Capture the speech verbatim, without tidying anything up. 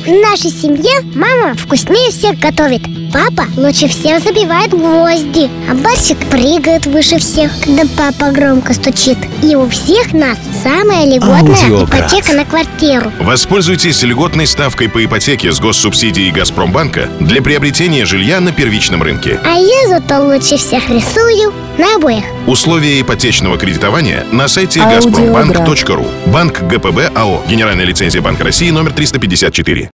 В нашей семье мама вкуснее всех готовит. Папа лучше всех забивает гвозди, а Барсик прыгает выше всех, когда папа громко стучит. И у всех нас самая льготная Аудиоград. ипотека на квартиру. Воспользуйтесь льготной ставкой по ипотеке с госсубсидией «Газпромбанка» для приобретения жилья на первичном рынке. А я зато лучше всех рисую на обоях. Условия ипотечного кредитования на сайте Аудиоград. газпромбанк точка ру. Банк ГПБ АО. Генеральная лицензия Банка России номер триста пятьдесят четыре.